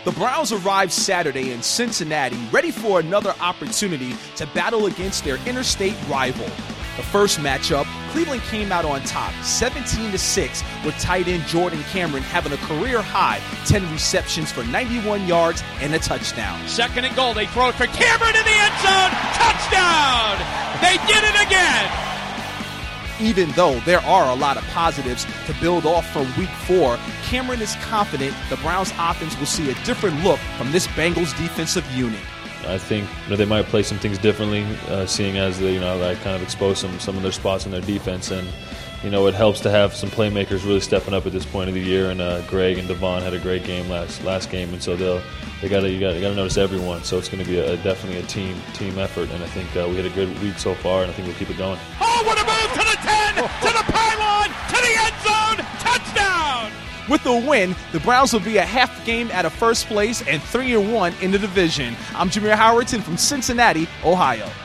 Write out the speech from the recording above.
The Browns arrived Saturday in Cincinnati, ready for another opportunity to battle against their interstate rival. The first matchup, Cleveland came out on top, 17-6, with tight end Jordan Cameron having a career-high 10 receptions for 91 yards and a touchdown. Second and goal, they throw it for Cameron in the end zone, touchdown! They did it again! Even though there are a lot of positives to build off from Week 4, Cameron is confident the Browns offense will see a different look from this Bengals defensive unit. I think they might play some things differently, seeing as they, I kind of expose some of their spots in their defense, and it helps to have some playmakers really stepping up at this point of the year. And Greg and Devon had a great game last game, and so you got to notice everyone. So it's going to be definitely a team effort, and I think we had a good week so far, and I think we'll keep it going. Oh, what a move to the 10, to the pylon, to the end zone, touchdown! With the win, the Browns will be a half game out of first place and 3-1 in the division. I'm Jameer Howardson from Cincinnati, Ohio.